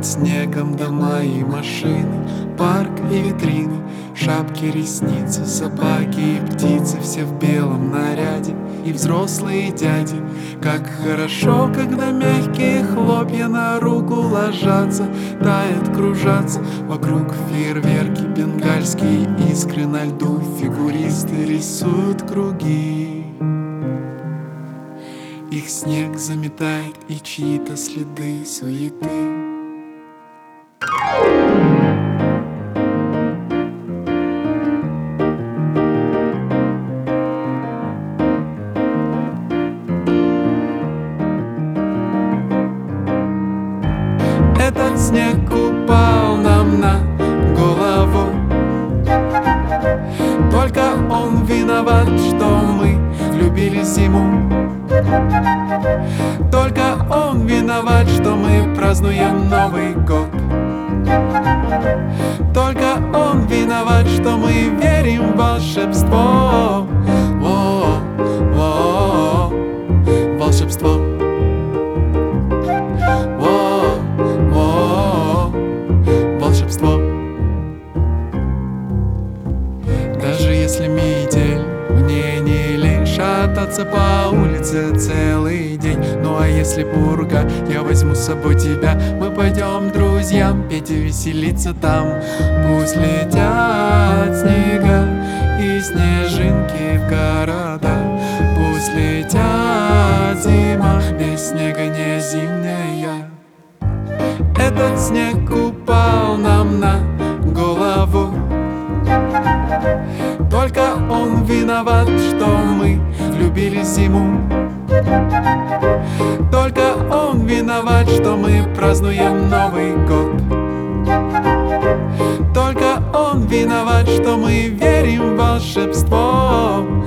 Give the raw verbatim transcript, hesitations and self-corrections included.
под снегом дома и машины, парк и витрины, шапки, ресницы, собаки и птицы, все в белом наряде, и взрослые дяди. Как хорошо, когда мягкие хлопья на руку ложатся, тают, кружатся вокруг фейерверки, бенгальские искры на льду, фигуристы рисуют круги. Их снег заметает и чьи-то следы суеты. Этот снег упал нам на голову. Только он виноват, что мы любили зиму. Только он виноват, что мы празднуем Новый год. Только он виноват, что мы верим в волшебство. О, о, о, волшебство. О, о, волшебство. Даже если метель, мне не лень шататься по улице целый день. Ну а если пурга, я возьму с собой тебя. Мы пойдем друзьям петь и веселиться там. Пусть летят снега и снежинки в города. Пусть летят зима, без снега не зимняя. Этот снег упал нам на голову. Только он виноват, что мы любили зиму. Только он виноват, что мы празднуем Новый год. Только он виноват, что мы верим в волшебство.